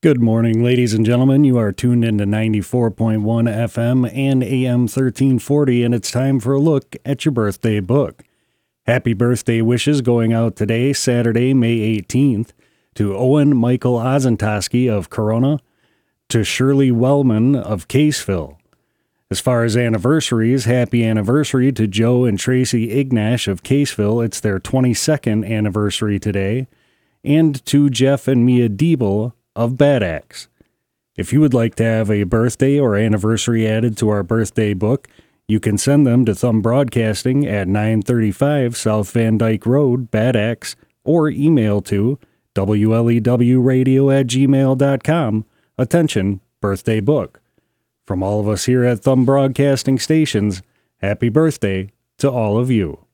Good morning, ladies and gentlemen. You are tuned into 94.1 FM and AM 1340, and it's time for a look at your birthday book. Happy birthday wishes going out today, Saturday, May 18th, to Owen Michael Ozentowski of Corona, to Shirley Wellman of Caseville. As far as anniversaries, happy anniversary to Joe and Tracy Ignash of Caseville. It's their 22nd anniversary today. And to Jeff and Mia Diebel of Bad Axe. If you would like to have a birthday or anniversary added to our birthday book, you can send them to Thumb Broadcasting at 935 South Van Dyke Road, Bad Axe, or email to wlewradio@gmail.com. Attention, birthday book. From all of us here at Thumb Broadcasting Stations, happy birthday to all of you.